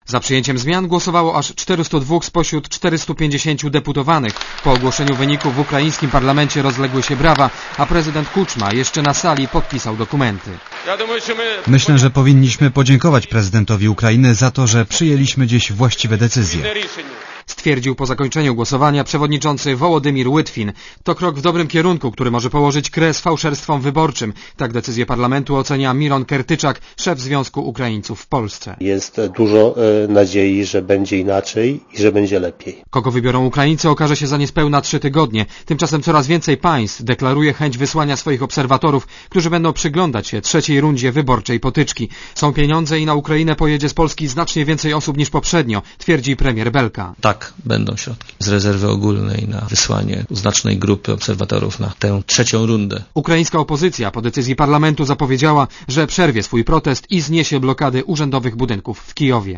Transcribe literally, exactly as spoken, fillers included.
Za przyjęciem zmian głosowało aż czterystu dwóch spośród czterystu pięćdziesięciu deputowanych. Po ogłoszeniu wyników w ukraińskim parlamencie rozległy się brawa, a prezydent Kuczma jeszcze na sali podpisał dokumenty. Myślę, że powinniśmy podziękować prezydentowi Ukrainy za to, że przyjęliśmy dziś właściwe decyzje. Stwierdził po zakończeniu głosowania przewodniczący Wołodymir Łitwin. To krok w dobrym kierunku, który może położyć kres fałszerstwom wyborczym. Tak decyzję parlamentu ocenia Miron Kertyczak, szef Związku Ukraińców w Polsce. Jest dużo e, nadziei, że będzie inaczej i że będzie lepiej. Kogo wybiorą Ukraińcy, okaże się za niespełna trzy tygodnie. Tymczasem coraz więcej państw deklaruje chęć wysłania swoich obserwatorów, którzy będą przyglądać się trzeciej rundzie wyborczej potyczki. Są pieniądze i na Ukrainę pojedzie z Polski znacznie więcej osób niż poprzednio, twierdzi premier Belka. Tak, będą środki z rezerwy ogólnej na wysłanie znacznej grupy obserwatorów na tę trzecią rundę. Ukraińska opozycja po decyzji parlamentu zapowiedziała, że przerwie swój protest i zniesie blokady urzędowych budynków w Kijowie.